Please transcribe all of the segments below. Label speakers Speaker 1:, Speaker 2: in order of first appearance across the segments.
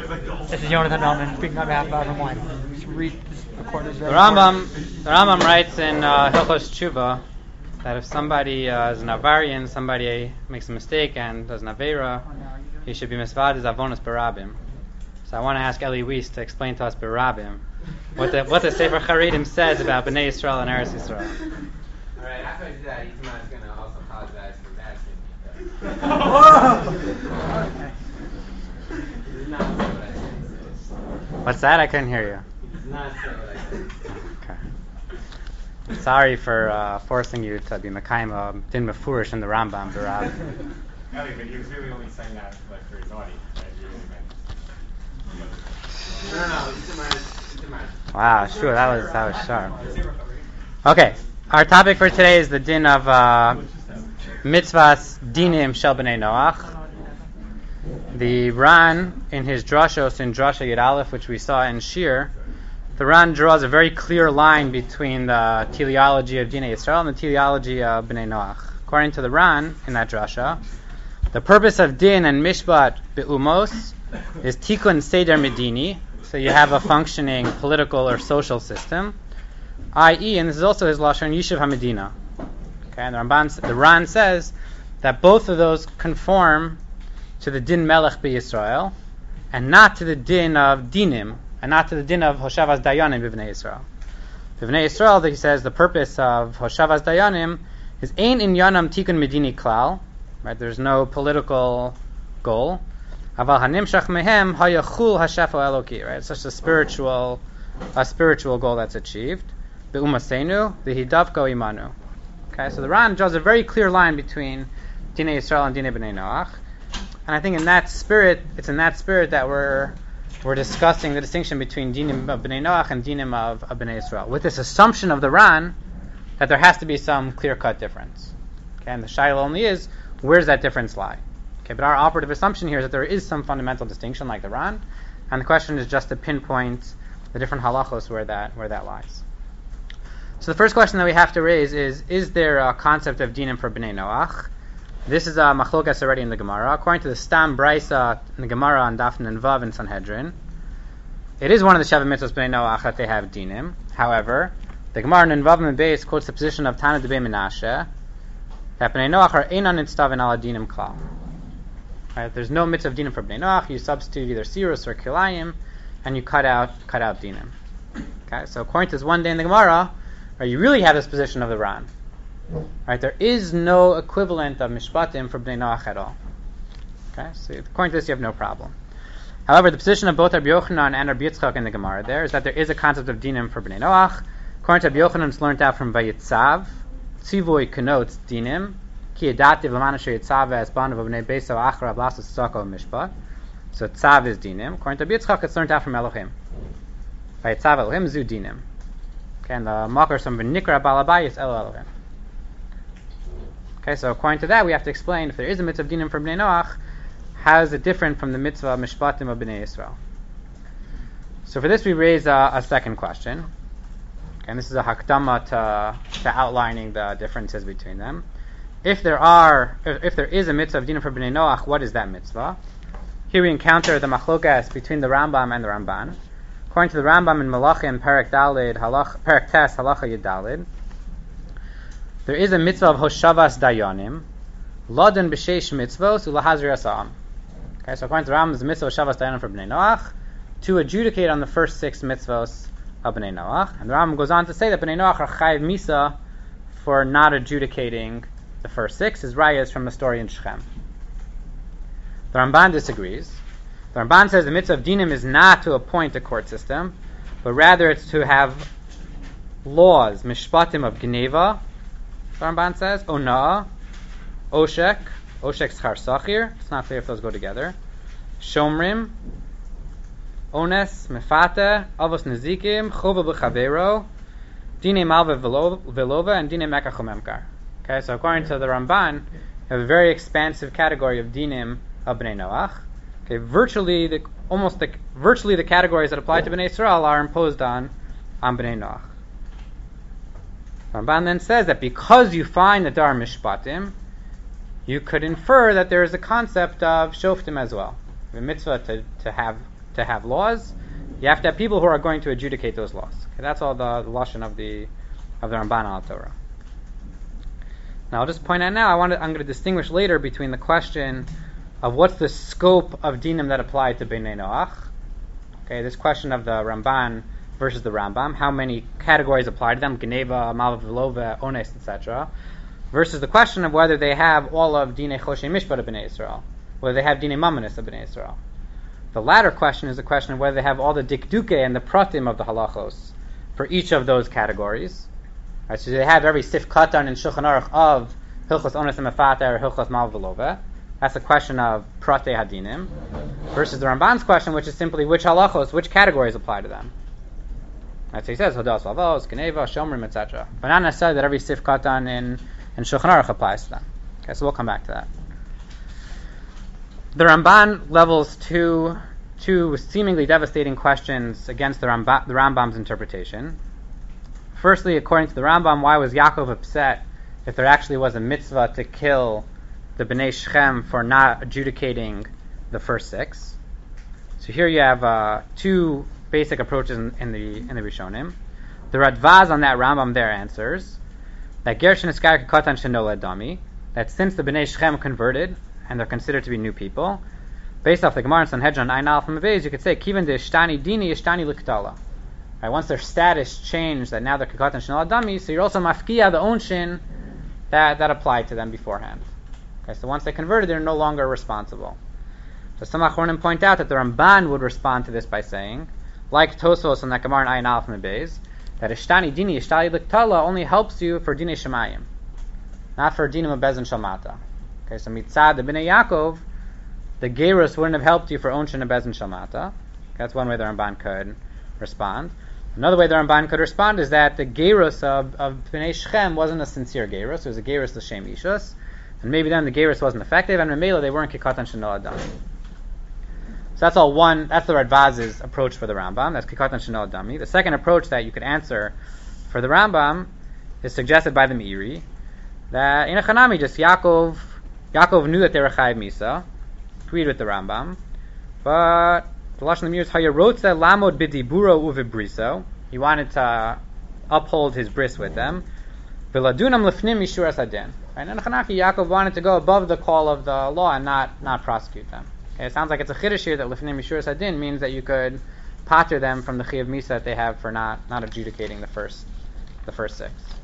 Speaker 1: This is Jonathan Melman speaking on behalf of Avram Wine. Read the quarters.
Speaker 2: The Rambam writes in Hilchos Tshuva that if somebody is an Avarian, somebody makes a mistake and does an Aveira, he should be misvad as Avonos Barabim. So I want to ask Eli Weiss to explain to us Barabim what the Sefer Charedim says about Bnei Yisrael and Eretz Yisrael.
Speaker 3: All right, after I do that, Itamar is going to also apologize for embarrassing me. This is not so what I think.
Speaker 2: What's that? I couldn't hear you.
Speaker 3: This is not so what I think.
Speaker 2: Okay. Sorry for forcing you to be Mekayim Din Mefurish in the Rambam Barabim.
Speaker 4: Ellie, but he was really only saying that like for his audience, right? He really meant.
Speaker 3: No, Itamar.
Speaker 2: Wow, sure, that was sharp. Okay, our topic for today is the din of mitzvahs dinim shel b'nei Noach. The Ran in his drashos in Drasha Yud Aleph, which we saw in Shir, the Ran draws a very clear line between the teleology of Dinei Yisrael and the teleology of b'nei Noach. According to the Ran in that drasha, the purpose of din and mishpat be'umos is tikkun seder medini. So you have a functioning political or social system, i.e., and this is also his lashon yishuv hamedina. Okay, and the Ran says that both of those conform to the din melech b'Yisrael, and not to the din of dinim, and not to the din of hoshavas dayanim b'vnei Yisrael. B'vnei Yisrael, he says, the purpose of hoshavas dayanim is ein inyanam tikkun medini klal. Right, there's no political goal. Aval hanimshach mehem hayachul hashafo eloki. Right, it's such a spiritual goal that's achieved. Beumasenu v'hidavko imanu. Okay, so the Ran draws a very clear line between Dinei Yisrael and Dinei B'nei Noach, and I think it's in that spirit that we're discussing the distinction between Dinim of B'nei Noach and Dinim of B'nei Yisrael, with this assumption of the Ran that there has to be some clear-cut difference. Okay, and the shaila only is, where does that difference lie? Okay, but our operative assumption here is that there is some fundamental distinction, like the Ran, and the question is just to pinpoint the different halachos where that lies. So the first question that we have to raise is there a concept of dinim for B'nei Noach? This is a machlokas already in the Gemara. According to the Stam Braisa in the Gemara on Daf Nun Vav in Sanhedrin, it is one of the Sheva Mitzvos B'nei Noach that they have dinim. However, the Gemara Nun Vav and Beis quotes the position of Tana Debei Menashe that B'nei Noach are einan nitztavin ala dinim klal. Right, there's no mitzvah of dinim for B'nei Noach. You substitute either sirus or kilayim, and you cut out dinim. Okay, so according to this one day in the Gemara, right, you really have this position of the Ran. Right, there is no equivalent of mishpatim for B'nei Noach at all. Okay, so according to this, you have no problem. However, the position of both Rabbi Yochanan and Rabbi Yitzchak in the Gemara there is that there is a concept of dinim for B'nei Noach. According to Rabbi Yochanan, it's learned out from Vayitzav. Tzivui connotes dinim. Ki edativ l'manashe yitzav as banav b'nei beso achra b'lasas tzako mishpat. So tzav is dinim. According to Rabbi Yitzchak, it's learned out from Elohim. Vayitzav Elohim zu dinim. Okay, and the makar from v'nikra balabayis el Elohim. Okay, so according to that, we have to explain if there is a mitzvah of dinim for Bnei Noach, how is it different from the mitzvah of mishpatim of Bnei Yisrael? So for this, we raise a second question. Okay, and this is a hakdama to outlining the differences between them. If there is a mitzvah of dinim for Bnei Noach, what is that mitzvah? Here we encounter the machlokas between the Rambam and the Ramban. According to the Rambam in Malachim, Perek Tes, Halacha Yud Daled, there is a mitzvah of Hoshavas Dayanim, Laden B'Sheish Mitzvos Ulahazri Asam. Okay, so according to the Rambam, there's a mitzvah of Hoshavas Dayanim for Bnei Noach to adjudicate on the first 6 mitzvos of Bnei Noach. And the Rambam goes on to say that Bnei Noach are Chayiv Misa for not adjudicating the first 6. His raya is from the story in Shechem. The Ramban disagrees. The Ramban says the mitzvah of dinim is not to appoint a court system, but rather it's to have laws, mishpatim of Geneva, the Ramban says, Ona'ah, Oshek schar sachir, it's not clear if those go together, Shomrim, Ones, Mefate, Avos Nezikim, Chova B'Chavero, Dine Malva Velova, and Dine Mekach Umemkar. Okay, so according to the Ramban, you have a very expansive category of dinim of Bnei Noach. Okay, virtually the categories that apply to Bnei Yisrael are imposed on Bnei Noach. Ramban then says that because you find that there are mishpatim, you could infer that there is a concept of shoftim as well. The mitzvah to have to have laws, you have to have people who are going to adjudicate those laws. Okay, that's all the lashon of the Ramban al Torah. Now I'll just point out now, I'm going to distinguish later between the question of what's the scope of dinim that apply to Bnei Noach. Okay, this question of the Ramban versus the Rambam, how many categories apply to them, Geneva, Malva Velova, Ones, etc., versus the question of whether they have all of Dinei Choshei Mishpat of Bnei Israel, whether they have Dinei Mamanis of Bnei Israel. The latter question is the question of whether they have all the Dikduke and the Pratim of the Halachos for each of those categories. Right, so they have every Sif Katan and Shulchan Aruch of Hilchos Ones and Mefater or Hilchos Malva Velova. That's a question of Prate Hadinim, versus the Ramban's question, which is simply which halachos, which categories apply to them. Right, so he says Hodas Lavos, Geneva, Shomrim, etc. But not necessarily that every Sif Katan and Shulchan Aruch applies to them. Okay, so we'll come back to that. The Ramban levels two seemingly devastating questions against the Rambam's interpretation. Firstly, according to the Rambam, why was Yaakov upset if there actually was a mitzvah to kill the Bnei Shechem for not adjudicating the first 6? So here you have two basic approaches in the Rishonim. The Radvaz on that Rambam there answers that Gershon Iskar Katan Shenoled Dami, that since the Bnei Shechem converted and they're considered to be new people, based off the Gemara and Sanhedrin Ein Aleph Mavez, you could say Kivan de Ishtani Dini Ishtani Liktala. Right, once their status changed, that now they're Katan Shenoled Dami, so you're also mafkiya the onshin that applied to them beforehand. Okay, so once they converted, they're no longer responsible. So some Achronim point out that the Ramban would respond to this by saying, like Tosfos on that Gemara in Ayin Aleph Mebez, that Ishtani Dini Ishtani Liktala only helps you for Dinei Shemayim, not for Dinim of Bezin Shalmata. Okay, so Mitzad the Bnei Yaakov, the Gerus wouldn't have helped you for Onshin and Bezin Shalmata. That's one way the Ramban could respond. Another way the Ramban could respond is that the Gerus of Bnei Shechem wasn't a sincere Gerus, it was a Gerus L'Shem Ishus, and maybe then the Gerus wasn't effective, and Memela they weren't Kikatan Shenol Adam. So that's all one, that's the Radvaz's approach for the Rambam, that's Kikatan Shenol Adami. The second approach that you could answer for the Rambam is suggested by the Meiri, that in a Chanami, just Yaakov knew that they were Chayiv Misa, agreed with the Rambam, but the Lashon of the Meiri is Hayarotza Lamod B'diburo Uvibriso. He wanted to uphold his bris with them. V'ladunam lefnim mishur asadin. And in Chanaki, Yaakov wanted to go above the call of the law and not prosecute them. Okay, it sounds like it's a chiddush here that lefnim mishur asadin means that you could pater them from the chiyav misa that they have for not adjudicating the first 6.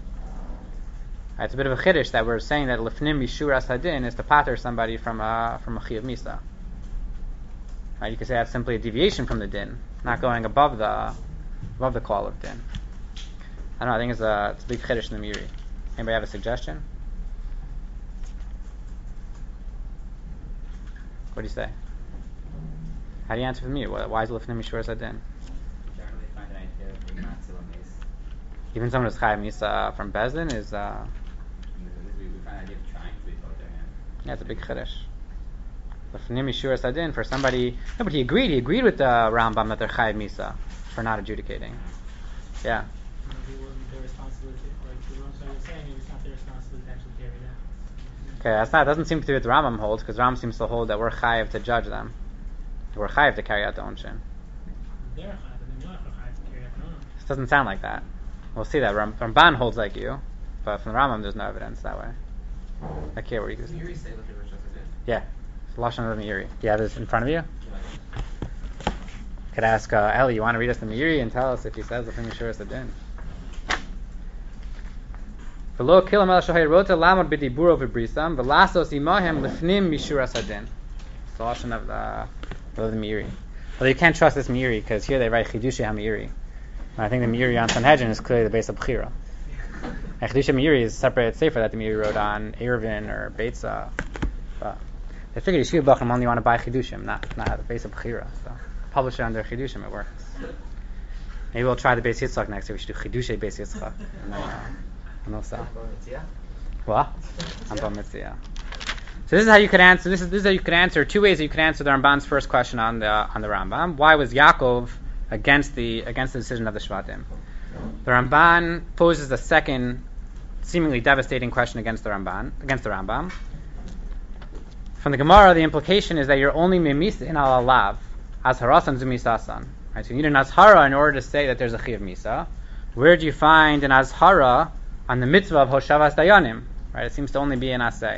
Speaker 2: Right, it's a bit of a chiddush that we're saying that lefnim mishur asadin is to pater somebody from a chiyav misa. Right, you could say that's simply a deviation from the din, not going above the call of din. I don't know. I think it's a big chiddush in the Meiri. Anybody have a suggestion? What do you say? How do you answer for me? Why is lifnim mishur as adin?
Speaker 5: Generally find an idea of being not still amazed.
Speaker 2: Even someone who's chayav misa from Bezdin is.
Speaker 5: We find an idea of trying to be told their hand.
Speaker 2: Yeah, it's a big chiddush. Lifnim mishur as adin for somebody. No, but he agreed. He agreed with the Rambam that they're chayav misa for not adjudicating. Yeah.
Speaker 6: Maybe it wasn't their responsibility, like the Rambam was saying, it's not their responsibility to actually carry that.
Speaker 2: Okay, that doesn't seem to be what the Rambam holds, because Rambam seems to hold that we're chayav to judge them. We're chayav to carry out the onshin.
Speaker 6: They're chayav, but they're not chayav to carry out the onshin.
Speaker 2: This doesn't sound like that. We'll see that. Ramban holds like you, but from the Rambam there's no evidence that way. I can't where you can.
Speaker 3: Meiri say look at what just did.
Speaker 2: Yeah, it's Lashon of the Meiri. Do you have this in front of you? Could ask Eli, you want to read us the Meiri and tell us if he says the thing sure is the din. V'lo kilam el shahir rota lamod b'diburo v'brisam v'lasos imahem lifnim mishur asadin. It's the Lashon of the Meiri. Although you can't trust this Meiri because here they write Chidushei HaMeiri. And I think the Meiri on Sanhedrin is clearly the base of Bechira. And Chidushei HaMeiri is a separate sefer that the Meiri wrote on Eruvin or Beitza. But they figured Yeshiva Bachram only want to buy Chidushim, not the base of Bechira. So publish it under Chidushim, it works. Maybe we'll try the Beis Yitzchak next year. We should do Chidushei Beis Yitzchak. And we'll sell. What? Amba Mitzvah. So this is how you could answer. This is how you could answer. 2 ways that you could answer the Ramban's first question on the Rambam. Why was Yaakov against the decision of the Shvatim? The Ramban poses a second, seemingly devastating question against the Rambam. From the Gemara, the implication is that you're only memis in al alav Azharasan Zumisasan. Right, so you need an Azhara in order to say that there's a Chiyav Misa. Where do you find an Azhara on the mitzvah of Hoshavas Dayanim? Right, it seems to only be an Asay.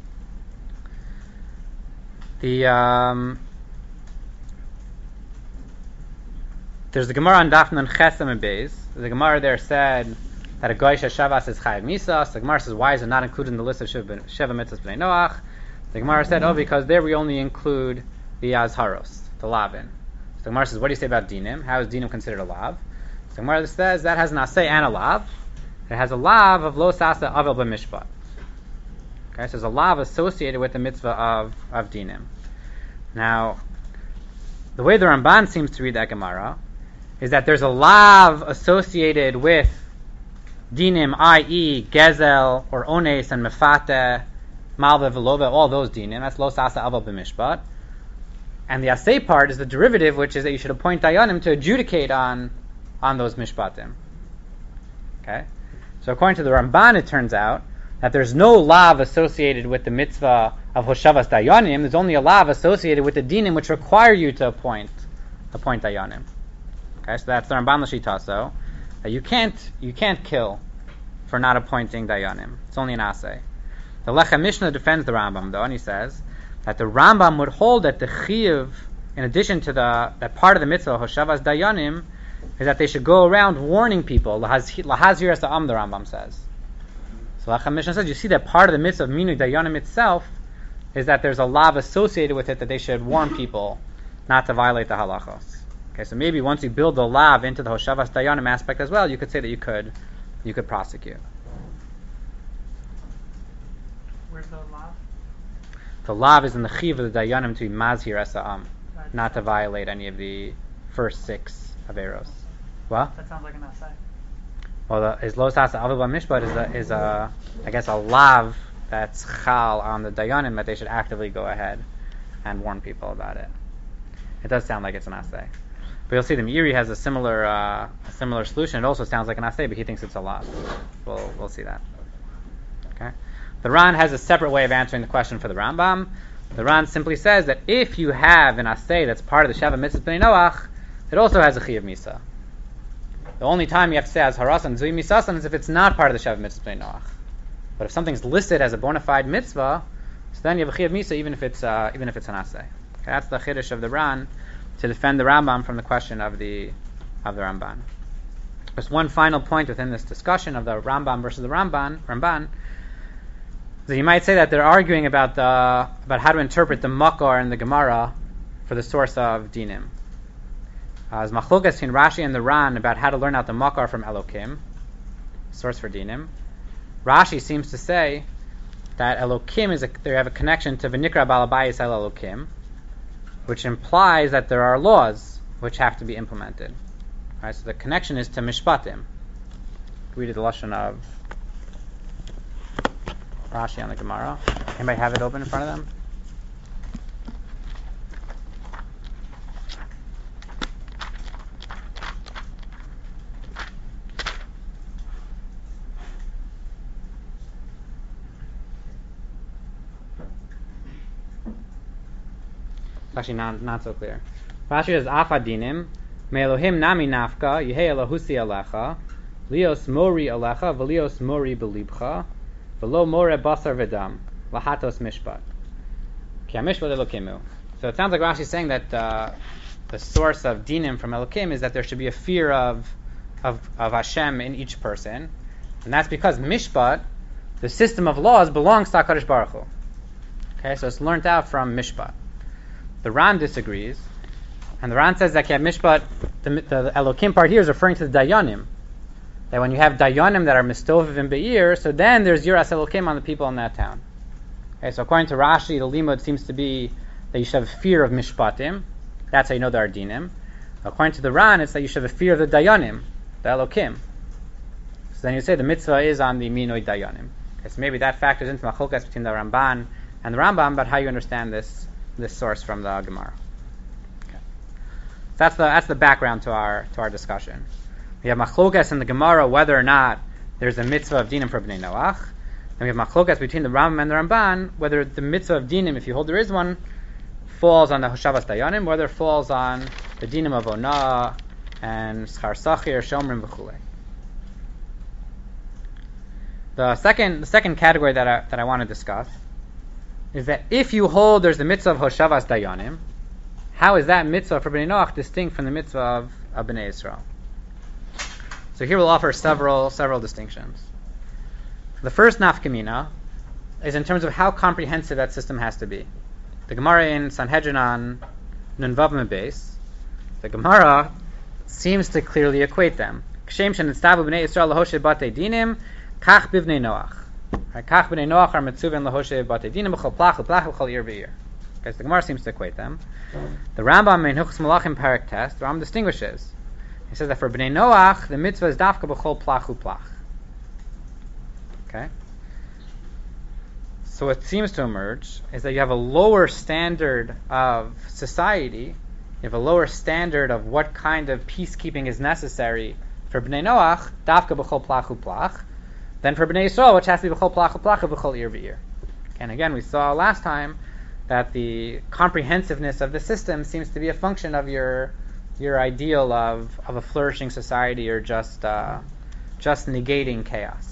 Speaker 2: There's the Gemara on Daf Nun Chesam and Beis. The Gemara there said that a Goy Shavas is Chayav Misa. So the Gemara says, why is it not included in the list of Sheva Mitzvahs B'nai Noach? The Gemara said, because there we only include the Azharos, the Lavin. So the Gemara says, what do you say about Dinim? How is Dinim considered a Lav? So the Gemara says that has an Asay and a Lav. It has a Lav of Lo Sasa Avel B'Mishpat. Okay, so there's a Lav associated with the mitzvah of Dinim. Now, the way the Ramban seems to read that Gemara is that there's a Lav associated with Dinim, i.e. Gezel, or Ones, and Mefateh, Malva, Velova, all those Dinim. That's Lo Sasa Avel B'Mishpat. And the Asay part is the derivative, which is that you should appoint Dayanim to adjudicate on those Mishpatim. Okay? So according to the Ramban, it turns out that there's no lav associated with the mitzvah of Hoshavas Dayanim. There's only a lav associated with the dinim which require you to appoint Dayanim. Okay, so that's the Ramban L'Shitaso. That you can't kill for not appointing Dayanim. It's only an asay. The Lechem Mishnah defends the Rambam though, and he says that the Rambam would hold that the chiyuv, in addition to that part of the mitzvah Hoshavas Dayanim, is that they should go around warning people. Lahazir as the Rambam says. So Lechem Mishnah says, you see that part of the mitzvah of Minui Dayanim itself is that there's a lav associated with it that they should warn people not to violate the halachos. Okay, so maybe once you build the lav into the Hoshavas Dayanim aspect as well, you could say that you could prosecute.
Speaker 6: Where's the lav?
Speaker 2: The lav is in the chiv of the Dayanim to be mazhir as not to violate any of the first 6 averos. What?
Speaker 1: That sounds like an asay.
Speaker 2: Well, is Lo Sasa Avel B'Mishpat is a lav that's chal on the Dayanim that they should actively go ahead and warn people about it. It does sound like it's an asay. But you'll see the Meiri has a similar solution. It also sounds like an asay, but he thinks it's a lav. We'll see that. Okay. The Ran has a separate way of answering the question for the Rambam. The Ran simply says that if you have an asay that's part of the Sheva Mitzvah B'nai Noach, it also has a Chiyav Misa. The only time you have to say as Harasan Zui Misasan is if it's not part of the Sheva Mitzvah B'nai Noach. But if something's listed as a bona fide mitzvah, so then you have a Chiyav Misa even if it's an asay. Okay, that's the Chiddush of the Ran to defend the Rambam from the question of the Ramban. There's one final point within this discussion of the Rambam versus the Ramban. So you might say that they're arguing about how to interpret the Makar and the Gemara for the source of Dinim. As Machlokas in Rashi and the Ran about how to learn out the Makar from Elokim, source for Dinim. Rashi seems to say that Elokim they have a connection to V'nikra Balabayis El Elokim, which implies that there are laws which have to be implemented. Right, so the connection is to Mishpatim. Read the lashon of Rashi on the Gemara. Anybody have it open in front of them? It's actually not so clear. Rashi says, Afadinim, Me Elohim nami nafka, Yehei Elohusi alecha, Lios mori alecha, Velios mori belibcha, Velo more basar vedam, Lahatos mishpat. Ki ha-mishpat Elokimu. So it sounds like Rashi is saying that the source of dinim from Elokim is that there should be a fear of Hashem in each person. And that's because mishpat, the system of laws, belongs to HaKadosh Baruch Hu. Okay, so it's learnt out from mishpat. The Ran disagrees, and the Ran says that Mishpat, the Elokim part here is referring to the Dayanim. That when you have Dayanim that are Mistovim and Be'ir, so then there's Yiras Elokim on the people in that town. Okay, so according to Rashi, the limud seems to be that you should have fear of Mishpatim. That's how you know there are Dinim. According to the Ran, it's that you should have fear of the Dayanim, the Elokim. So then you say the mitzvah is on the Minoi Dayanim. Okay, so maybe that factors into Machlokas between the Ramban and the Rambam about how you understand this source from the Gemara. Okay. So that's the background to our discussion. We have machlokas in the Gemara whether or not there's a mitzvah of dinim for Bnei Noach. Then we have machlokas between the Rambam and the Ramban whether the mitzvah of dinim, if you hold there is one, falls on the Hoshavas Dayanim, whether it falls on the Dinim of Onah and Schar Sachir, Shomrim, V'chulei. The second category that I want to discuss is that if you hold there's the mitzvah of Hoshavas Dayanim, how is that mitzvah for Bnei Noach distinct from the mitzvah of Bnei Yisrael? So here we'll offer several distinctions. The first nafkamina is in terms of how comprehensive that system has to be. The Gemara in Sanhedrin on Nun Vav Mebes, the Gemara seems to clearly equate them. Kshem shenitztavu Bnei Yisrael lahoshe batei dinim, kach b'Bnei Noach. Kach b'Bnei Noach are mitzuven lahoshe batei dinim b'chol plach b'chol ir v'ir. Okay, so the Gemara seems to equate them. The Rambam in Hilchos Malachim Parak Test, the Rambam distinguishes. He says that for Bnei Noach, the mitzvah is dafka b'chol plach u'plach. Okay? So what seems to emerge is that you have a lower standard of society, you have a lower standard of what kind of peacekeeping is necessary for Bnei Noach, dafka b'chol plach u'plach, than for Bnei Yisrael, which has to be b'chol plach u'plach b'chol ir v'ir. And again, we saw last time that the comprehensiveness of the system seems to be a function of your ideal of a flourishing society, or just negating chaos.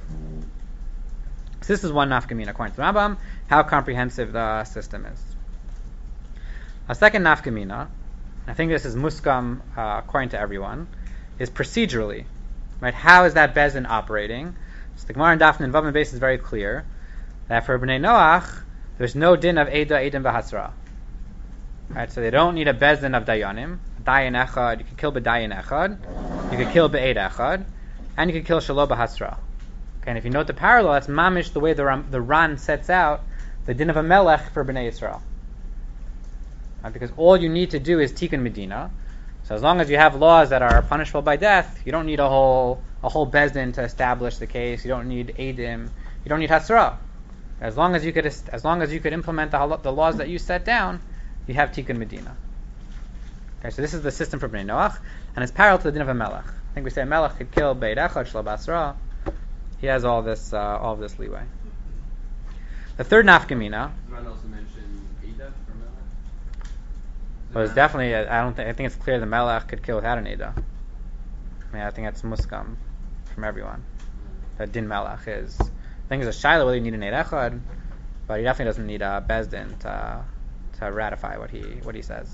Speaker 2: So this is one nafkamina according to the Rambam, how comprehensive the system is. A second nafkamina, I think this is muskam according to everyone, is procedurally. Right? How is that Beis Din operating? So the Gemara in Daf Nun Vav Mebes is very clear that for Bnei Noach, there's no din of Eda, Edim, V'Hasra. Right? So they don't need a Beis Din of Dayanim. Dayan Echad, you can kill B'Dayan Echad, you can kill B'Eid Echad, and you can kill Shelo B'Hasra. Okay, and if you note the parallel, that's mamish the way the Ran sets out the din of a melech for Bnei Yisrael. Right? Because all you need to do is Tikkun Medina. So as long as you have laws that are punishable by death, you don't need a whole Beis Din to establish the case. You don't need Eidim. You don't need Hasra. As long as you could implement the laws that you set down, you have Tikkun Medina. Okay, so this is the system for Bnei Noach, and it's parallel to the din of a melech. I think we say a melech could kill Beit Echad, Shelo B'Hasra. He has all this leeway. The third nafkamina
Speaker 5: also mentioned Eda for Melech?
Speaker 2: was definitely. I think it's clear the melech could kill without an Eda. I mean, I think that's muskam from everyone. That din melech is. I think it's a shaila whether you need an Eid Echad, but he definitely doesn't need a Beis Din to ratify what he says.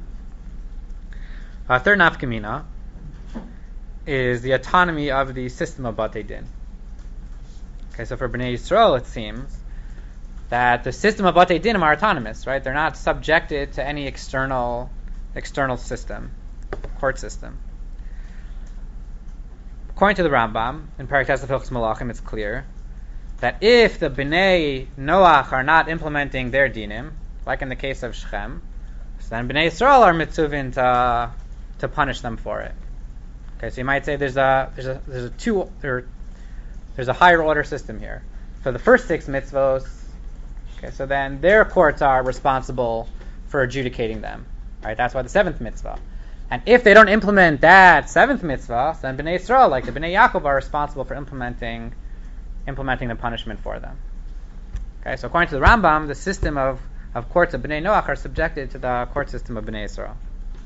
Speaker 2: Third nafkamina is the autonomy of the system of Batei Din. Okay, so for Bnei Yisrael, it seems that the system of Batei Dinim are autonomous, right? They're not subjected to any external system, court system. According to the Rambam, in Parak Tes of Hilchos Malachim, it's clear that if the Bnei Noach are not implementing their dinim, like in the case of Shechem, so then Bnei Yisrael are mitzuvin to punish them for it. Okay, so you might say there's a higher order system here. For the first 6 mitzvos, okay, so then their courts are responsible for adjudicating them. Right? That's why the 7th mitzvah. And if they don't implement that 7th mitzvah, then Bnei Yisrael, like the Bnei Yaakov, are responsible for implementing the punishment for them. Okay, so according to the Rambam, the system of courts of Bnei Noach are subjected to the court system of Bnei Yisrael.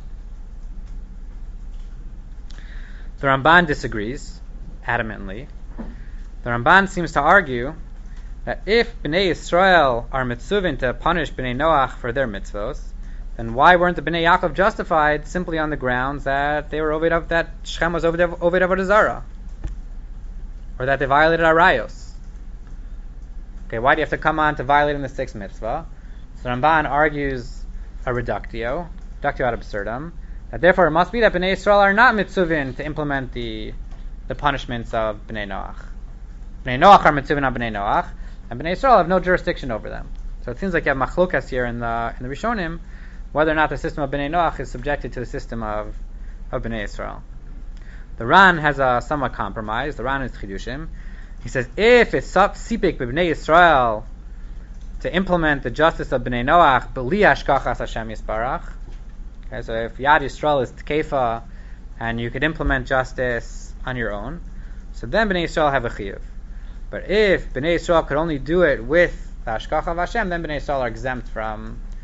Speaker 2: The Ramban disagrees adamantly. The Ramban seems to argue that if Bnei Yisrael are mitzuvin to punish Bnei Noach for their mitzvos, then why weren't the Bnei Yaakov justified simply on the grounds that they were that Shechem was Oved Avodah Zarah, or that they violated Arayos? Okay, why do you have to come on to violating the 6th mitzvah? So Ramban argues a reductio ad absurdum, that therefore it must be that Bnei Yisrael are not mitzuvin to implement the punishments of Bnei Noach. Bnei Noach are mitzuvin on Bnei Noach, and Bnei Yisrael have no jurisdiction over them. So it seems like you have machlokas here in the Rishonim, whether or not the system of Bnei Noach is subjected to the system of Bnei Yisrael. The Ran has a somewhat compromise. The Ran is Chidushim. He says, if it's sipik b'Bnei Yisrael to implement the justice of Bnei Noach, b'li hashkachas Hashem Yisparach. Okay, so if Yad Yisrael is tkefa, and you could implement justice on your own, so then Bnei Yisrael have a chiyuv. But if Bnei Yisrael could only do it with the hashkacha of Hashem, then Bnei Yisrael are exempt from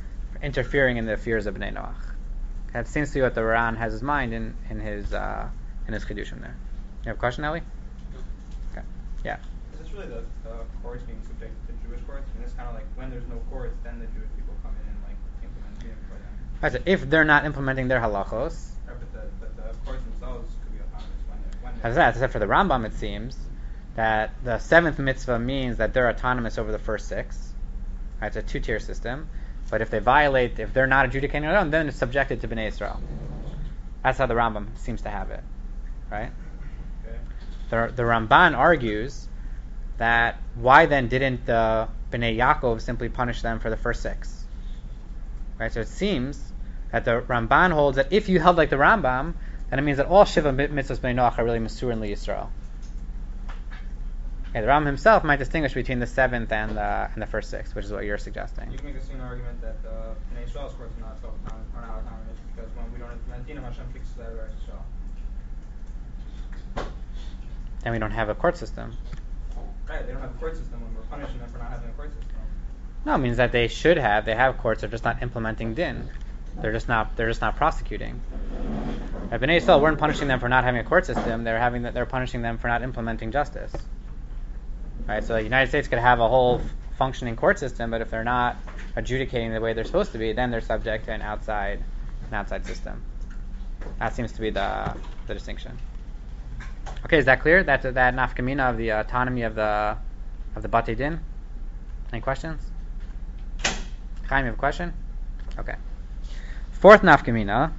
Speaker 2: interfering in the affairs of Bnei Noach. That seems to be what the Ran has his mind in his Chidushim there. You have a question, Ellie? Okay. Yeah.
Speaker 7: Is this really the courts being subjected to Jewish courts? I mean, it's kind of like when there's no courts, then the Jewish people come in and like implement Diyim for them.
Speaker 2: Right, so if they're not implementing their halachos,
Speaker 7: Right, but the courts themselves could be autonomous when
Speaker 2: as that, except for the Rambam, it seems that the seventh mitzvah means that they're autonomous over the first six. Right, it's a two-tier system. But if they're not adjudicating their own, then it's subjected to Bnei Israel. That's how the Rambam seems to have it, right?
Speaker 7: Okay.
Speaker 2: The Ramban argues that why then didn't the Bnei Yaakov simply punish them for the first six? Right. So it seems that the Ramban holds that if you held like the Rambam, then it means that all Shiva mitzvahs Bnei Noach are really Masur and Li Yisrael. Okay, the Rambam himself might distinguish between the seventh and the first six, which is what you're suggesting.
Speaker 7: You can make a similar argument that Bnei Israel's courts are not autonomous because when we don't implement Dinam, Hashem kicks us out of Eretz Yisrael.
Speaker 2: And we don't have a court system.
Speaker 7: Right, they don't have a court system when we're punishing them for not having a court system.
Speaker 2: No, it means that they should have. They have courts. They're just not implementing din. They're just not prosecuting. If Bnei Yisrael weren't punishing them for not having a court system, they're punishing them for not implementing justice. Right. So the United States could have a whole functioning court system, but if they're not adjudicating the way they're supposed to be, then they're subject to an outside system. That seems to be the distinction. Okay, is that clear? That nafkamina of the autonomy of the Batei Din. Any questions? Chaim, you have a question? Okay. Fourth nafkamina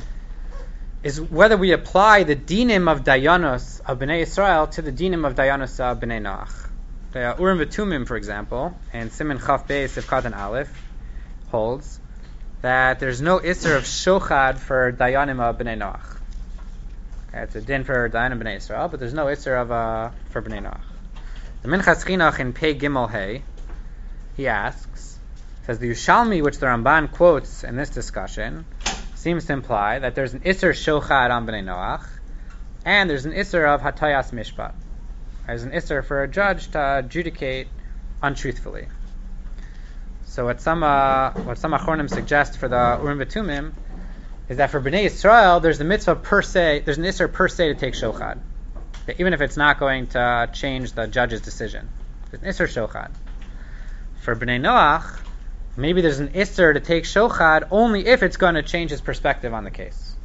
Speaker 2: is whether we apply the dinim of Dayanos of Bnei Israel to the dinim of Dayanos of Bnei Noach. The Urim V'Tumim, for example, and Siman Chaf Beis Sivkat and Aleph holds that there's no isser of shochad for Dayanim of Bnei Noach. Okay, it's a din for Dayanim Bnei Israel, but there's no isser of for Bnei Noach. The Minchas Chinuch in Pei Gimel Hey, he asks, says the Yushalmi, which the Ramban quotes in this discussion, seems to imply that there's an isser shochad on Bnei Noach, and there's an isser of hatayas mishpat. There's an isser for a judge to adjudicate untruthfully. So what some achronim suggest for the Urim V'Tumim is that for Bnei Yisrael, there's a mitzvah per se, there's an isser per se to take shochad, even if it's not going to change the judge's decision. There's an isser shochad. For Bnei Noach, maybe there's an isser to take shochad only if it's going to change his perspective on the case.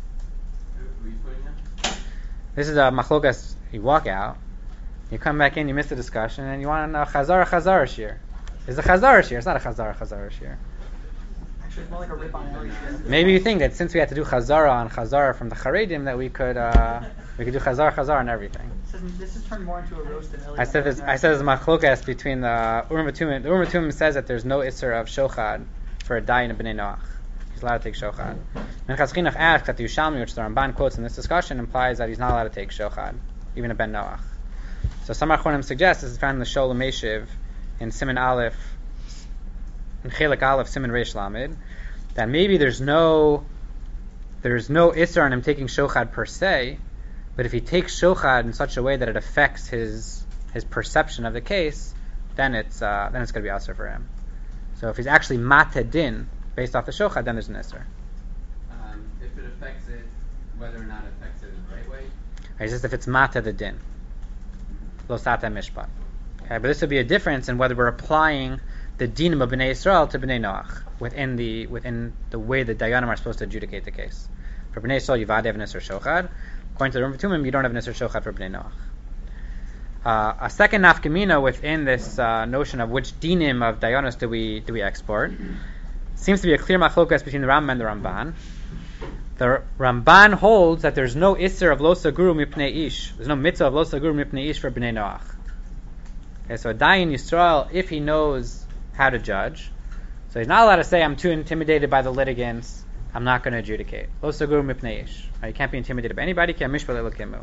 Speaker 2: This is a machlokas. You walk out, you come back in, you miss the discussion, and you want a chazara shir. It's a chazara shir. It's not a chazara shir.
Speaker 1: Actually, it's more like a rip on Ellie.
Speaker 2: Maybe you think that since we had to do chazara on chazara from the Charedim, that we could do chazara on everything.
Speaker 1: This has turned more into a roast than Ellie.
Speaker 2: I said there's machlokas between the Urim V'Tumim. The Urim V'Tumim says that there's no isser of shochad for a dayan of Bnei Noach. He's allowed to take shochad. Minchas Chinuch asks that the Yushalmi, which the Ramban quotes in this discussion, implies that he's not allowed to take shochad, even a ben Noach. So some achronim suggest, this is found in the Sholem Meshiv in Siman Aleph, in Chelik Aleph, Siman Reish Lamed, that maybe there's no isser on him taking shochad per se, but if he takes shochad in such a way that it affects his perception of the case, then it's going to be asur for him. So if he's actually mateh din based off the shochad, then there's an isser.
Speaker 5: If it affects it, whether or not it affects it in the right way.
Speaker 2: It's just if it's mateh the din, lo sateh mishpat. Okay, but this would be a difference in whether we're applying the dinim of Bnei Yisrael to Bnei Noach within the way the dayanim are supposed to adjudicate the case. For Bnei Yisrael, you've had an isser shochad. According to the Urim V'Tumim, you don't have an isser shochad for Bnei Noach. A second nafkamina within this notion of which dinim of dayanos do we export seems to be a clear machlokas between the Rambam and the Ramban. The Ramban holds that there's no isser of lo saguru mipnei ish. There's no mitzvah of lo saguru mipnei ish for Bnei Noach. Okay, so a dayan Yisrael, if he knows how to judge, so he's not allowed to say, I'm too intimidated by the litigants, I'm not going to adjudicate. Lo saguru mipnei ish. You can't be intimidated by anybody. Ki hamishpat elokimu.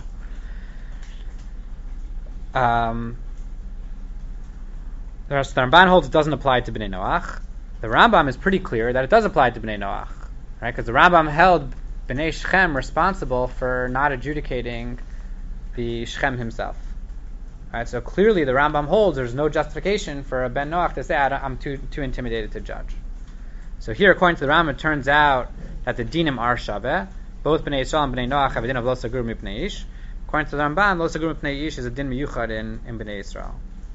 Speaker 2: The Ramban holds it doesn't apply to Bnei Noach. The Rambam is pretty clear that it does apply to Bnei Noach, right? Because the Rambam held Bnei Shechem responsible for not adjudicating the Shechem himself. Right? So clearly the Rambam holds there's no justification for a Ben Noach to say, I'm too intimidated to judge. So here, according to the Rambam, it turns out that the dinim are shaveh. Both Bnei Yisrael and Bnei Noach have a din of lo sagur mipnei ish. According to the Ramban, lo sagur mipnei ish is a din miyuchad in Bnei Yisrael.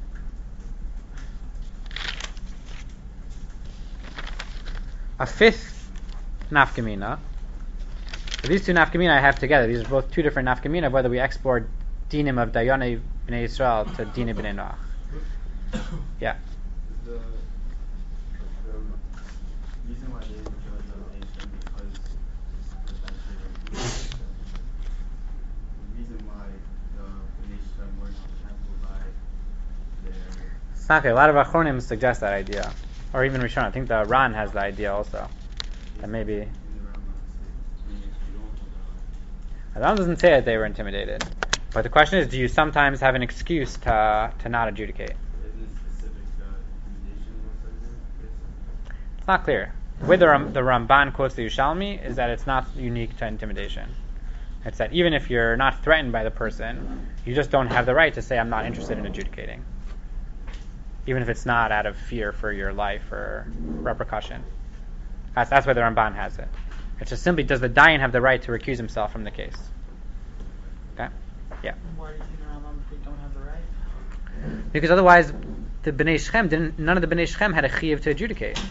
Speaker 2: A fifth nafkamina. These two nafkamina I have together. These are both two different nafkamina of whether we export dinim of Dayanei Bnei Yisrael to dinim Bnei Noach. Yeah.
Speaker 8: The reason why they didn't judge on Nation because the reason why the Nation weren't accountable by their.
Speaker 2: Snake, a lot of Achronim suggest that idea, or even Rishon. I think the Ran has the idea also. That maybe. The Ran doesn't say that they were intimidated, but the question is, do you sometimes have an excuse to not adjudicate? It's not clear. The way the Ramban quotes the Yerushalmi is that it's not unique to intimidation. It's that even if you're not threatened by the person, you just don't have the right to say, I'm not interested in adjudicating. Even if it's not out of fear for your life or repercussion. That's why the Ramban has it. It's just simply, does the Dayan have the right to recuse himself from the case? Okay? Yeah.
Speaker 6: Why do you think the Rambam they don't have the right?
Speaker 2: Because otherwise, the Bnei Shechem none of the Bnei Shechem had a chiyuv to adjudicate.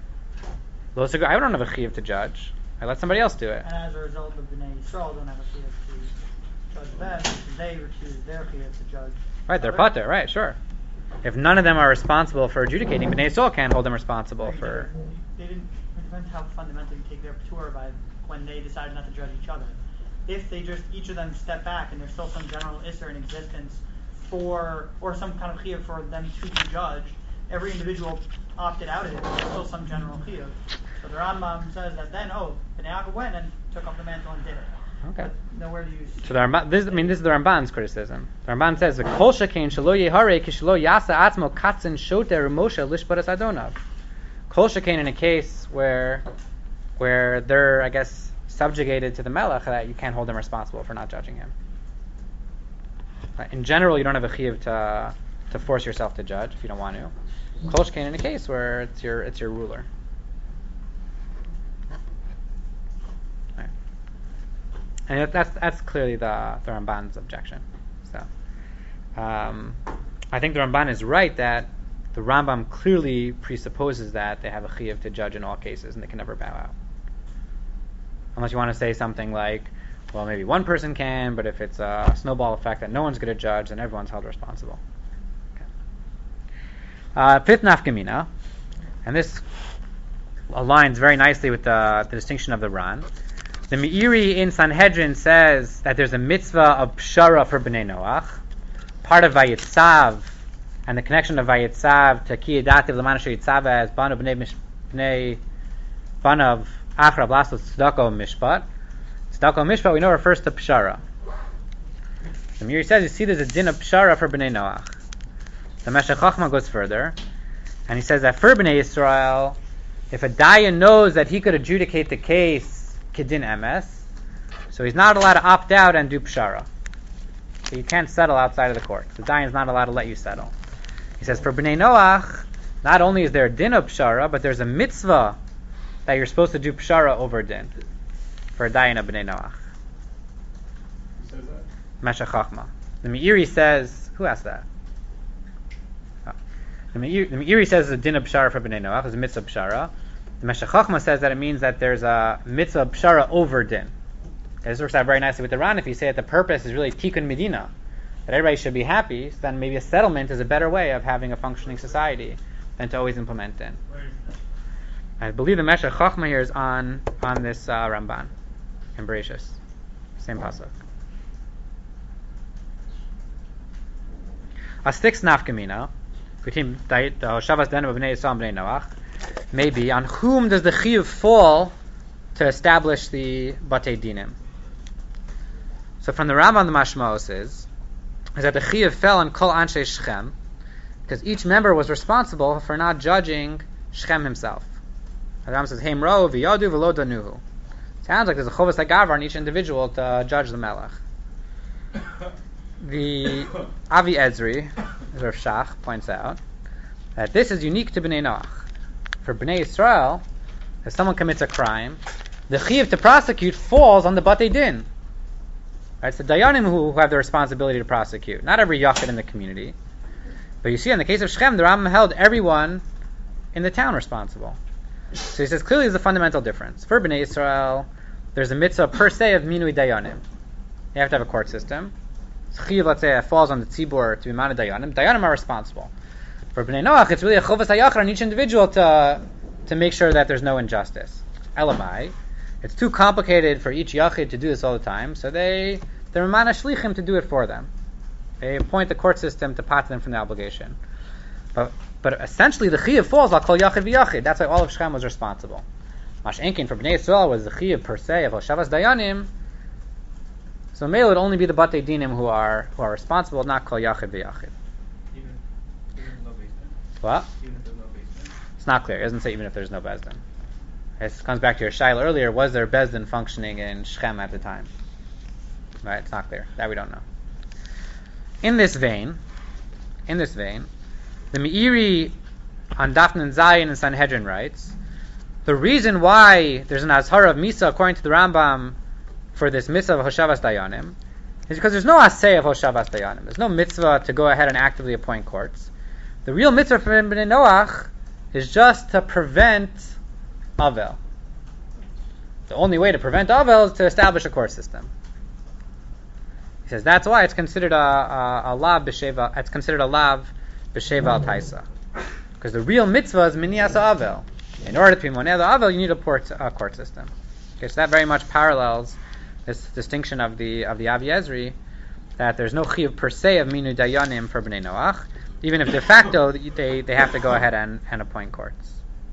Speaker 2: I don't have a chiyuv to judge. I let somebody else do it.
Speaker 6: And as a result, the Bnei Yisrael don't have a chiyuv to judge them because they refuse their chiyuv to judge.
Speaker 2: Right, they're pater, right, sure. If none of them are responsible for adjudicating, Bnei Yisrael can't hold them responsible for.
Speaker 6: They didn't. It depends how fundamentally take their tour by when they decided not to judge each other. If they just each of them step back and there's still some general isser in existence or some kind of chiyuv for them to be judged, every individual opted out of it. There's still some general chiyuv. So the Rambam says that then, Bnei Yaakov went and took up the mantle and did it.
Speaker 2: Okay.
Speaker 6: But nowhere do you.
Speaker 2: So the Ramban, this is the Ramban's criticism. The Ramban says, "Kol shekein shelo yehare kishlo yasa atzmo katzin shoter Moshe lishparas adonav." Kol shekein in a case where they're, I guess, subjugated to the melech, that you can't hold them responsible for not judging him. In general, you don't have a chiyuv to force yourself to judge if you don't want to. Kol shekein in a case where it's your ruler. And that's clearly the Ramban's objection. So, I think the Ramban is right that the Rambam clearly presupposes that they have a chiyuv to judge in all cases and they can never bow out. Unless you want to say something like, well, maybe one person can, but if it's a snowball effect that no one's going to judge, then everyone's held responsible. Okay. Fifth nafkamina, and this aligns very nicely with the distinction of the Ran. The Meiri in Sanhedrin says that there's a mitzvah of pshara for Bnei Noach, part of Vayitzav, and the connection of Vayitzav to Ki Yedativ L'man Asher Yitzav as Banav Bnei Banav Achra Blasot Tzedako Mishpat. Tzedako Mishpat we know refers to pshara. The Meiri says, you see, there's a din of pshara for Bnei Noach. The Meshech Chochmah goes further, and he says that for Bnei Yisrael, if a dayan knows that he could adjudicate the case Kedin emes, so he's not allowed to opt out and do pshara. So you can't settle outside of the court. The dayan is not allowed to let you settle. He says for Bnei Noach, not only is there a din of pshara, but there's a mitzvah that you're supposed to do pshara over din for a dayan of Bnei Noach.
Speaker 4: Who says that?
Speaker 2: Meshech Chochmah. The Meiri says, who asked that? Oh. The Meiri says there's a din of pshara for Bnei Noach, there's a mitzvah of pshara. The Meshech Chochmah says that it means that there's a mitzvah pshara over din. Okay, this works out very nicely with the Ran. If you say that the purpose is really tikkun medina, that everybody should be happy, so then maybe a settlement is a better way of having a functioning society than to always implement din. I believe the Meshech Chochmah here is on this Ramban in Bereshis. Same pasuk. A sixth nafkamina between the Shavas Den of Bnei Yisrael and Bnei Noach. Maybe on whom does the chiyuv fall to establish the batei dinim? So from the Rambam, the Mashmaos is that the chiyuv fell on kol anshe Shechem because each member was responsible for not judging Shechem himself. The Rambam says heim ro v'yadu v'lo danuhu. Sounds like there's a chovas hagavar on each individual to judge the melech. The Avi Ezri, as Rav Shach points out, that this is unique to Bnei Noach. For Bnei Yisrael, if someone commits a crime, the chiyuv to prosecute falls on the batei din. Right? It's the dayanim who have the responsibility to prosecute, not every yachid in the community. But you see, in the case of Shechem, the Rambam held everyone in the town responsible. So he says clearly there's a fundamental difference. For Bnei Yisrael, there's a mitzvah per se of minui dayanim. You have to have a court system. Chiyuv, let's say, falls on the tzibur to be manu dayanim. Dayanim are responsible. For Bnei Noach, it's really a chovas hayachar on each individual to make sure that there's no injustice. Elamai, it's too complicated for each yachid to do this all the time, so they're mana shlichim to do it for them. They appoint the court system to pat them from the obligation. But essentially the chiyuv falls like kol yachid v'yachid. That's why all of Shechem was responsible. Mash Enkin for Bnei Yisrael was the chiyuv per se of Hoshavas Dayanim. So may it would only be the batei dinim who are responsible, not kol yachid v'yachid.
Speaker 7: Even if there's no basement.
Speaker 2: What?
Speaker 7: Even if there's no basement.
Speaker 2: It's not clear. It doesn't say even if there's no bezdin. This comes back to your shaila earlier. Was there bezdin functioning in Shechem at the time? Right? It's not clear. That we don't know. In this vein, the Meiri on Dafnan Zayin and Sanhedrin writes, the reason why there's an Azhara of Misa according to the Rambam for this mitzvah of Hoshavas Dayanim is because there's no asay of Hoshavas Dayanim. There's no mitzvah to go ahead and actively appoint courts. The real mitzvah for Bnei Noach is just to prevent Avel. The only way to prevent Avel is to establish a court system. He says that's why it's considered a lav b'sheva. It's considered a lav b'sheva al taisa, because the real mitzvah is minias avel. In order to be moneh avel, you need a court system. Okay, so that very much parallels this distinction of the Avi Ezri, that there's no chiyuv per se of minu dayanim for Bnei Noach, even if de facto they have to go ahead and appoint courts.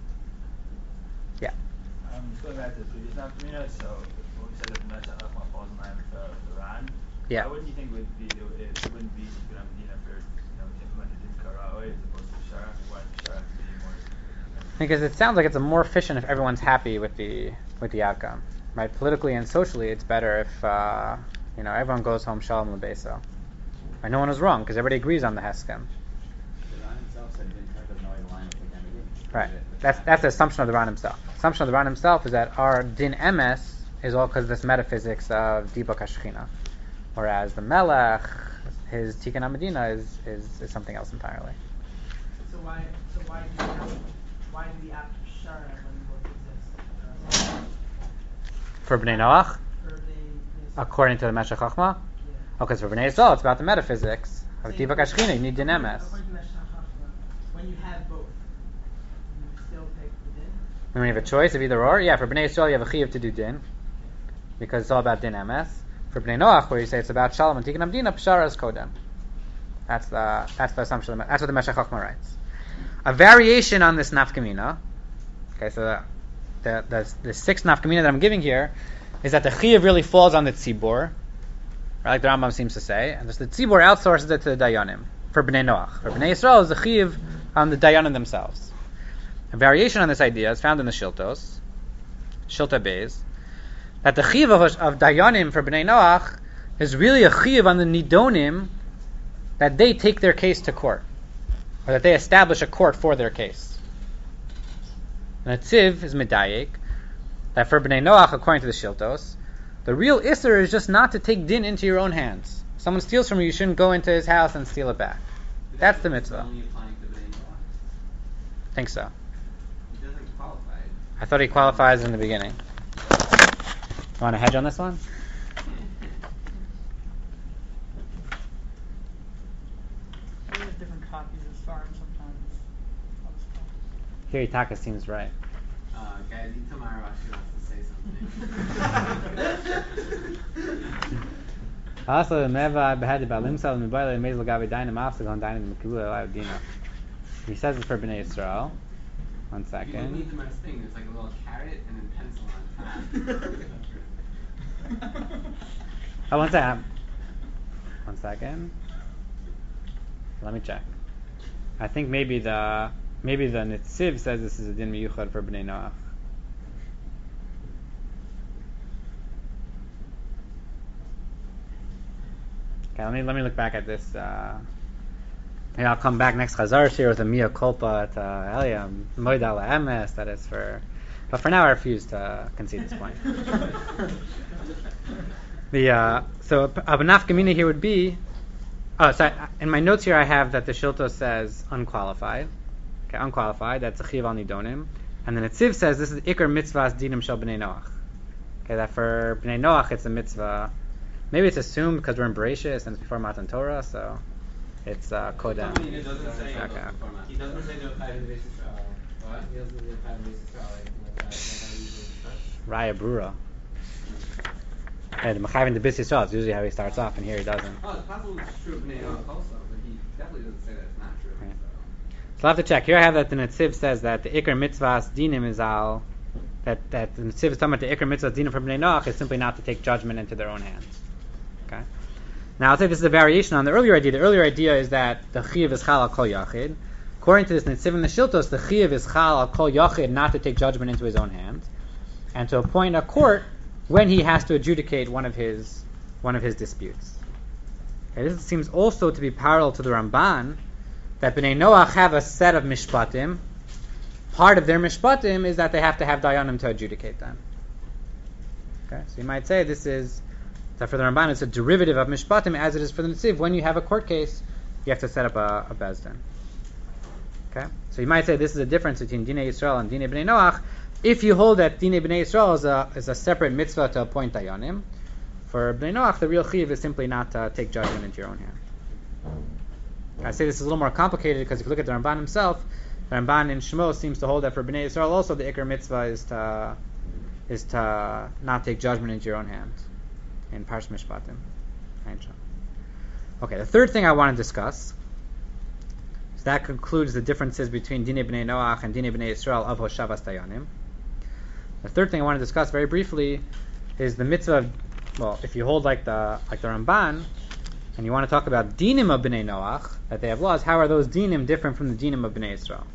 Speaker 2: Yeah.
Speaker 9: Going back to the previous nafkamina, so when we said that the Meshach Chachma falls in line with the Ran,
Speaker 2: Yeah.
Speaker 9: why wouldn't you think it wouldn't be Tikkun Medina for implemented in Karaoy as opposed to Sharach? Why is Sharach be more?
Speaker 2: Because it sounds like it's more efficient if everyone's happy with the outcome, right? Politically and socially, it's better if everyone goes home shalom lebeso. Right? No one was wrong because everybody agrees on the heskem.
Speaker 5: The Ran himself said didn't have to know the line of the candidate.
Speaker 2: Right. That's the assumption of the Ran himself. The assumption of the Ran himself is that our din emes is all because of this metaphysics of dibak hashchina, whereas the Melech, his Tikkun HaMedina is something else entirely.
Speaker 6: So why do the act of Shara when both exist?
Speaker 2: For Bnei Noach,
Speaker 6: For Bnei Yisrael.
Speaker 2: according to the Meshech Chachma,
Speaker 6: Yeah.
Speaker 2: because for Bnei Yisrael it's about the metaphysics of dibak hashchina. You need din emes.
Speaker 6: According to Meshach Chachma, when you have both, you still pick the din?
Speaker 2: When you have a choice of either or, yeah, for Bnei Yisrael you have a chiyuv to do din, because it's all about din emes. For Bnei Noach, where you say it's about shalom and tikkun hamdina, pshara is kodem. That's the assumption. That's what the Meshech Chachma writes. A variation on this nafkamina. Okay, so the sixth nafkamina that I'm giving here is that the chiyuv really falls on the tzibur, right, like the Rambam seems to say, and the tzibur outsources it to the dayanim. For Bnei Noach, for Bnei Yisrael is the chiyuv on the dayanim themselves. A variation on this idea is found in the Shiltos, Shilta Beis, that the chiyuv of dayanim for Bnei Noach is really a chiyuv on the nidonim, that they take their case to court, or that they establish a court for their case. And a tziv is medayek, that for Bnei Noach, according to the Shiltos, the real isser is just not to take din into your own hands. Someone steals from you, you shouldn't go into his house and steal it back. That's the mitzvah.
Speaker 5: Only applying to Bnei Noach.
Speaker 2: I think so.
Speaker 5: He doesn't qualify.
Speaker 2: I thought he qualifies in the beginning. You want to hedge on this one?
Speaker 6: We have different copies of Svarim sometimes.
Speaker 2: Here, Itaka seems right.
Speaker 5: Guys, eat tomorrow. She wants to say something.
Speaker 2: Also, Meva behadid balimsal mibayla mezel gavi dynam afsagon dynam mikula alayodina. He says it for Bnei Yisrael. 1
Speaker 5: You don't
Speaker 2: second.
Speaker 5: need the nice thing. It's like a little carrot and then pencil on top.
Speaker 2: Oh, 1 second. 1 second. Let me check. I think maybe the Nitziv says this is a din miyuchad for Bnei Noach. Okay, let me look back at this. Maybe I'll come back next Chazar here with a mia culpa at Elia Moed ala emes. That is for. But for now, I refuse to concede this point. So a nafkamina here would be. Oh, sorry. In my notes here, I have that the Shilto says unqualified. Okay, unqualified. That's a chiv al nidonim. And then Netziv says this is ikar mitzvahs dinim shel b'nei Noach. Okay, that for b'nei Noach it's a mitzvah. Maybe it's assumed because we're in Bereshis and it's before Matan Torah, so it's kodem.
Speaker 3: He doesn't say
Speaker 2: Okay.
Speaker 3: He doesn't say the five in the basis. What? He doesn't say the five in the basis.
Speaker 2: Raya Brura. And Mechayiv in the Bis Yisrael is usually how he starts off, and here he doesn't.
Speaker 5: Oh, it's possible it's true of Bnei Noach also, but he definitely doesn't say that it's not true.
Speaker 2: Right.
Speaker 5: So.
Speaker 2: So I'll have to check. Here I have that the Netziv says that the Iker Mitzvahs Dinim is al, that the Netziv is talking about the Iker Mitzvahs Dinim for Bnei Noach is simply not to take judgment into their own hands. Okay. Now I'll say this is a variation on the earlier idea. The earlier idea is that the Chiyav is Chal al Kol Yachid. According to this Netziv and the Shiltos, the Chiyav is Chal al Kol Yachid not to take judgment into his own hands, and to appoint a court when he has to adjudicate one of his disputes. Okay, this seems also to be parallel to the Ramban, that Bnei Noach have a set of mishpatim. Part of their mishpatim is that they have to have dayanim to adjudicate them. Okay, so you might say this is that for the Ramban it's a derivative of mishpatim as it is for the Netziv. When you have a court case, you have to set up a bezdin. Okay, so you might say this is a difference between Dinei Yisrael and Dinei Bnei Noach. If you hold that Dinei Bnei Yisrael is a separate mitzvah to appoint dayanim, for Bnei Noach the real chiyuv is simply not to take judgment into your own hand. I say this is a little more complicated because if you look at the Ramban himself, the Ramban in Shmos seems to hold that for Bnei Yisrael also the Iker mitzvah is to not take judgment into your own hand in Parsh Mishpatim. Okay, the third thing I want to discuss, so that concludes the differences between Dinei Bnei Noach and Dinei Bnei Yisrael of Hoshavas Dayanim. The third thing I want to discuss very briefly is the mitzvah of, well, if you hold like the Ramban, and you want to talk about dinim of Bnei Noach, that they have laws, how are those dinim different from the dinim of Bnei Yisrael?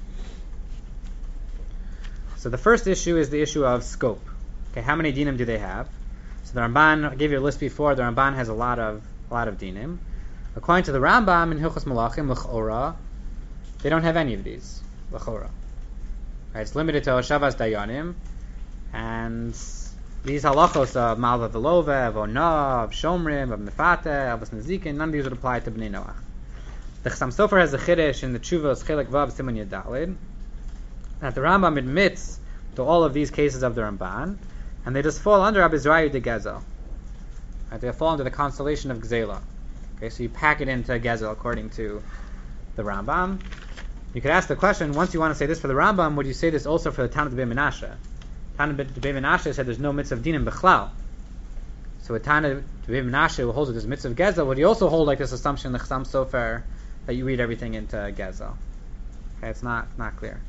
Speaker 2: So the first issue is the issue of scope. Okay, how many dinim do they have? So the Ramban, I gave you a list before, the Ramban has a lot of dinim. According to the Rambam in Hilchos Malachim, L'chora, they don't have any of these. L'chora. Right, it's limited to Hoshavas Dayanim, and these halachos of Malva Velova, of Onah, of Shomrim, of Mefate, of Nazikin, none of these would apply to Bnei Noach. The Chassam Sofer has a chiddush in the Tshuvos Chelek Vav Siman Yadalid that the Rambam admits to all of these cases of the Ramban, and they just fall under Abizrayu de Gezel. Right, they fall under the constellation of Gzela. Okay, so you pack it into Gezel according to the Rambam. You could ask the question, once you want to say this for the Rambam, would you say this also for the Tanna D'Bei Menashe? Tanna D'Bei Menashe said there's no mitzvah of dinim b'chlal. So with Tanna D'Bei Menashe who holds with this mitzvah of Gezel, would he also hold like this assumption in the Chassam Sofer that you read everything into Gezel? Okay, it's not clear.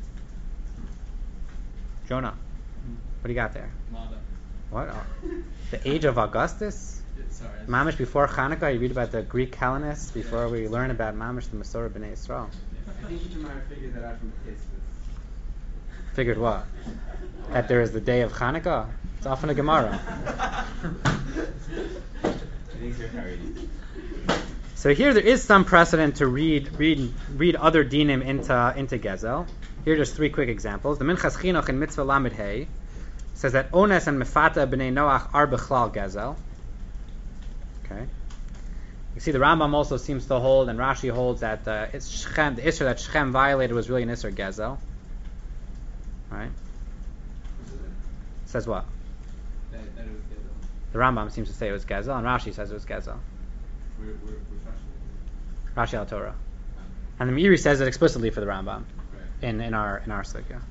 Speaker 2: Jonah, what do you got there?
Speaker 5: Mada.
Speaker 2: What? Oh. The age of Augustus?
Speaker 5: Sorry.
Speaker 2: Mamish before Hanukkah, you read about the Greek Hellenists before we learn about Mamish the Masorah B'nai Yisrael.
Speaker 5: I think Itamar figured that out from the case.
Speaker 2: Figured what? That there is the day of Hanukkah? It's often a Gemara. So here there is some precedent to read other dinim into Gezel. Here are just three quick examples. The Minchas Chinuch in Mitzvah Lamed Hey says that Ones and Mefata B'nei Noach are B'chlal Gezel. Okay. You see the Rambam also seems to hold, and Rashi holds that the Isser that Shechem violated was really an Isser Gezel. Right? Says what?
Speaker 5: That it was Gezel.
Speaker 2: The Rambam seems to say it was Gezel, and Rashi says it was Gezel.
Speaker 5: We're
Speaker 2: Rashi al Torah. And the Meiri says it explicitly for the Rambam in our sugya.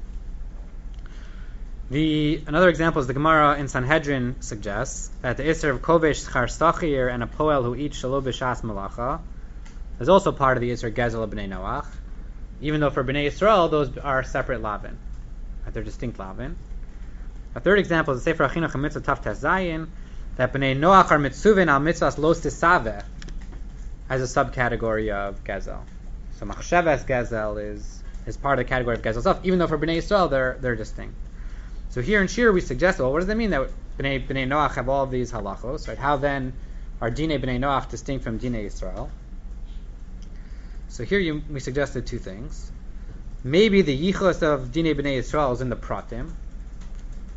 Speaker 2: Another example is the Gemara in Sanhedrin suggests that the Isser of Kovesh Schar Stachir and a Poel who eats Shalo B'Shas Malacha is also part of the Isser Gezel of Bnei Noach, even though for Bnei Yisrael those are separate lavin. They're distinct lavin. A third example is the Sefer Achinuch Mitzvah Tav Tes Zayin that Bnei Noach are mitzuvin al mitzvahs los tisaveh as a subcategory of Gezel. So Machshavas Gezel is part of the category of Gezel itself, even though for Bnei Yisrael they're distinct. So here in Shir we suggest, well, what does that mean that Bnei Noach have all of these halachos? Right? How then are Dinei Bnei Noach distinct from Dinei Yisrael? So here we suggested two things. Maybe the yichus of Dinei Bnei Yisrael is in the pratim.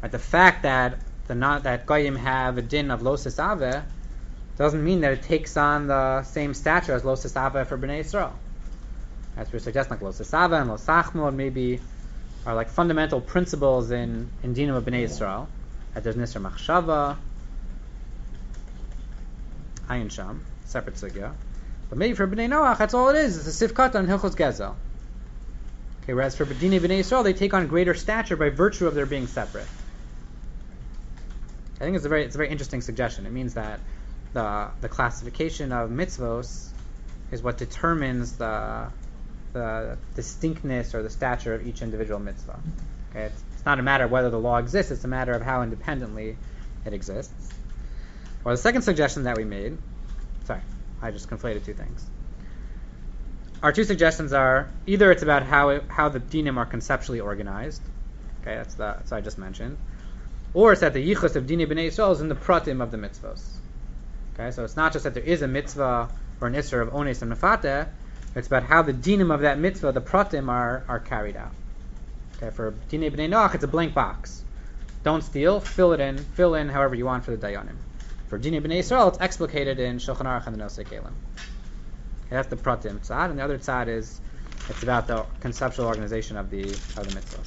Speaker 2: Right? The fact that that goyim have a din of lo sisave doesn't mean that it takes on the same stature as lo sisave for Bnei Yisrael. As we're suggesting, like lo sisave and lo sachmod maybe are like fundamental principles in dinim of Bnei Yisrael. That there's nisr machshava, ayin sham, separate sugya. But maybe for Bnei Noach, that's all it is. It's a sifkata and hilchos gezel. Okay, whereas for Dinei Bnei Yisrael, they take on greater stature by virtue of their being separate. I think it's a very interesting suggestion. It means that the classification of mitzvos is what determines the distinctness or the stature of each individual mitzvah. Okay, it's not a matter of whether the law exists; it's a matter of how independently it exists. Or the second suggestion that we made. Sorry, I just conflated two things. Our two suggestions are either it's about how the dinim are conceptually organized. Okay, that's what I just mentioned. Or it's that the yichus of Dinei Bnei Yisrael is in the pratim of the mitzvos. Okay, so it's not just that there is a mitzvah or an isser of ones and mefateh. It's about how the dinim of that mitzvah, the pratim, are carried out. Okay, for Dinei Bnei Noach, it's a blank box. Don't steal, fill in however you want for the dayanim. For Dinei Bnei Yisrael, it's explicated in Shulchan Aruch and the Nosei Kelim. Okay, that's the pratim tzad, and the other tzad is it's about the conceptual organization of the mitzvahs.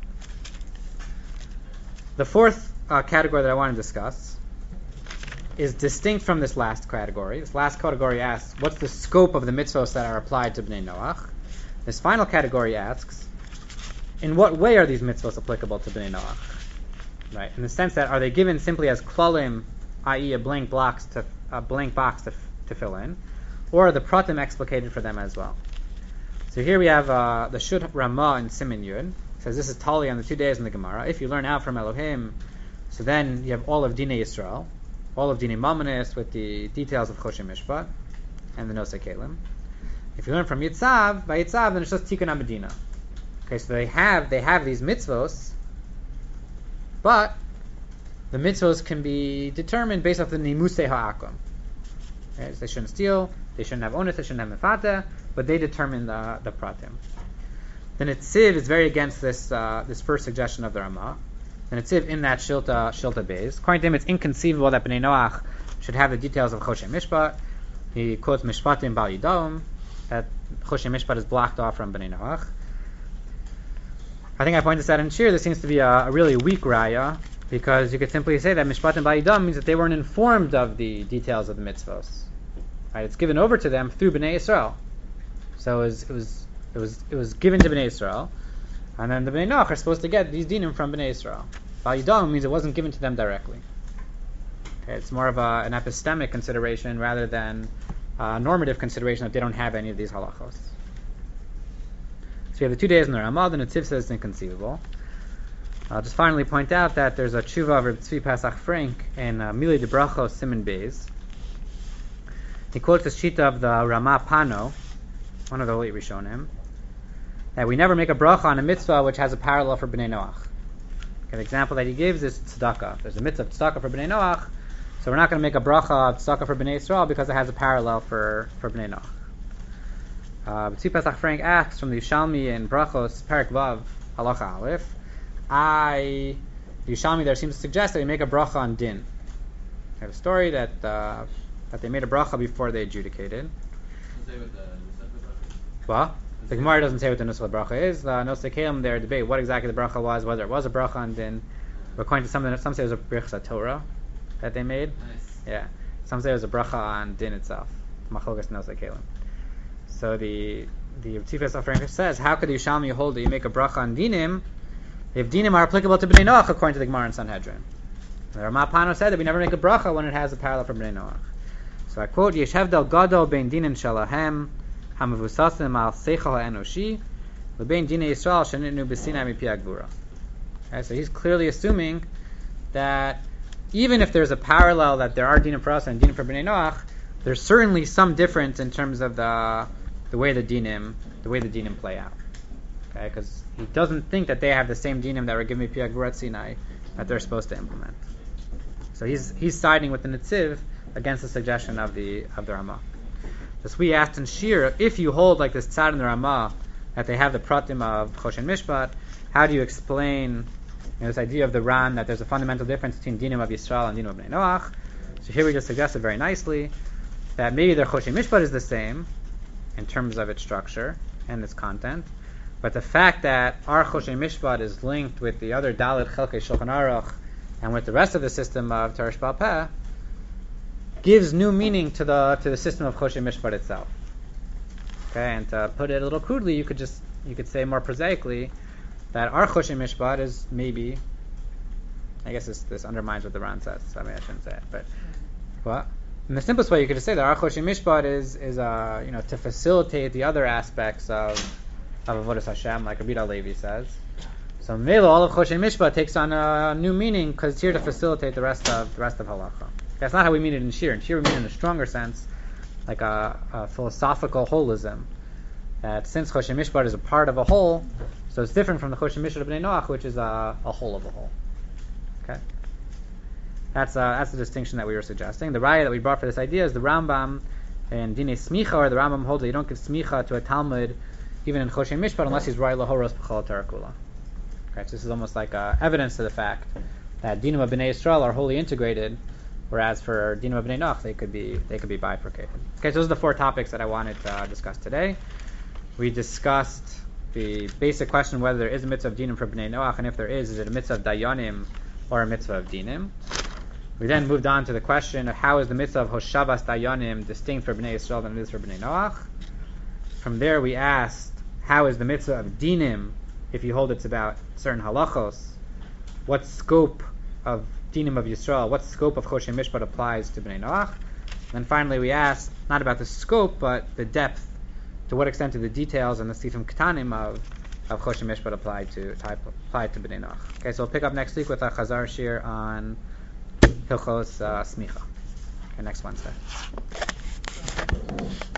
Speaker 2: The fourth category that I want to discuss is distinct from this last category. This last category asks, what's the scope of the mitzvahs that are applied to Bnei Noach? This final category asks, in what way are these mitzvahs applicable to Bnei Noach? Right, in the sense that are they given simply as klalim, i.e. a blank box to fill in, or are the pratim explicated for them as well? So here we have the Shut Ramah in Siman Yud. Says this is tali on the 2 days in the Gemara. If you learn out from Elohim, so then you have all of Dinei Yisrael, all of Dinei Mamonis with the details of Choshim Mishpat and the Nosei Kelim. If you learn from Yitzav, by Yitzav, then it's just Tikkun HaMedina. Okay, so they have these mitzvos, but the mitzvos can be determined based off the Nimusei Ha'akum. Okay, so they shouldn't steal, they shouldn't have onus, they shouldn't have mefateh, but they determine the pratim. The Netziv is very against this first suggestion of the Ramah. The Netziv in that Shilta Beis. According to him, it's inconceivable that Bnei Noach should have the details of Choshei Mishpat. He quotes Mishpatim Bal Yidom, that Choshei Mishpat is blocked off from Bnei Noach. I think I pointed this out in Shir. This seems to be a really weak raya, because you could simply say that Mishpatim Bal Yidom means that they weren't informed of the details of the mitzvos. Right? It's given over to them through Bnei Yisrael. So it was given to Bnei Yisrael, and then the Bnei Noach are supposed to get these dinim from Bnei Yisrael. Bal Yidom means it wasn't given to them directly. Okay, it's more of an epistemic consideration rather than a normative consideration that they don't have any of these halachos. So you have the 2 days in the Ramah. The Netziv says it's inconceivable. I'll just finally point out that there's a tshuva of Reb Tzvi Pesach Frank in Milei de Brachos Siman Beis. He quotes the shita of the Ramah Pano, one of the late Rishonim, that we never make a bracha on a mitzvah which has a parallel for Bnei Noach. Okay, the example that he gives is tzedakah. There's a mitzvah of tzedakah for Bnei Noach, so we're not going to make a bracha of tzedakah for Bnei Yisrael because it has a parallel for Bnei Noach. Tzvi Pesach Frank asks from the Yishalmi in Brachos, Perek Vav, Halacha Aleph, the Yishalmi there seems to suggest that we make a bracha on din. I have a story that they made a bracha before they adjudicated. What? The Gemara doesn't say what the Nusach bracha is. The Nosei Kelim there debate what exactly the bracha was, whether it was a bracha on din. But according to some say it was a brichas Torah that they made.
Speaker 3: Nice.
Speaker 2: Yeah. Some say it was a bracha on din itself. Machlokas Nosei Kelim. So the Tzvi Pesach Frank says, how could the Yishalmi hold that you make a bracha on dinim if dinim are applicable to Bnei Noach according to the Gemara in Sanhedrin? The Ramah Pano said that we never make a bracha when it has a parallel for Bnei Noach. So I quote, Yesh hevdel gadol bein dinim shalahem hamavusasim al seichel ha'enoshi lebein dinei Yisrael shenitnu b'sinai mipi hagvura. Okay, so he's clearly assuming that even if there's a parallel that there are dinim for us and dinim for Bnei Noach, there's certainly some difference in terms of the way the dinim play out. Okay, because he doesn't think that they have the same dinim that were given mipi hagvura Sinai that they're supposed to implement. So he's siding with the Netziv against the suggestion of the Ramah. Thus we asked in Shir, if you hold like this tzad in the Ramah that they have the pratim of Choshei Mishpat, how do you explain this idea of the Ran, that there's a fundamental difference between Dinim of Yisrael and Dinim of Bnei Noach. So here we just suggested very nicely that maybe their Choshei Mishpat is the same in terms of its structure and its content, but the fact that our Choshei Mishpat is linked with the other Dalet Chelkei Shulchan Aruch and with the rest of the system of Torah Sheba'al Peh gives new meaning to the system of Choshei Mishpat itself. Okay, and to put it a little crudely, you could say more prosaically that our Choshei Mishpat is maybe, I guess this undermines what the Ran says, so I shouldn't say it, but what? In the simplest way, you could just say that our Choshei Mishpat is to facilitate the other aspects of Avodas Hashem, like Rabbi Levi says. So Mela, all of Choshei Mishpat takes on a new meaning because it's here to facilitate the rest of halacha. That's not how we mean it in Shir. In Shir we mean it in a stronger sense, like a philosophical holism. That since Choshei Mishpat is a part of a whole, so it's different from the Choshei Mishpat of Bnei Noach, which is a whole of a whole. Okay, that's the distinction that we were suggesting. The raya that we brought for this idea is the Rambam in Dinei Smicha, or the Rambam holds that you don't give Smicha to a Talmud even in Choshei Mishpat unless he's Raya Lahoros B'chol Torah Kula. Okay, so this is almost like evidence to the fact that Dinim of Bnei Yisrael are wholly integrated, whereas for Dinim of Bnei Noach they could be bifurcated. Okay, so those are the 4 topics that I wanted to discuss today. We discussed the basic question whether there is a mitzvah of dinim for Bnei Noach, and if there is it a mitzvah of dayanim or a mitzvah of dinim? We then moved on to the question of how is the mitzvah of hoshavas dayanim distinct for Bnei Yisrael than it is for Bnei Noach? From there we asked, how is the mitzvah of dinim, if you hold it's about certain halachos, what scope of dinim of Yisrael, what scope of Choshei Mishpat applies to Bnei Noach? And then finally we asked, not about the scope, but the depth, to what extent do the details and the sifim ketanim of Choshei Mishpat apply to Bnei Noach. Okay, so we'll pick up next week with a Chazar Shir on Hilchos Smicha. Okay, next Wednesday.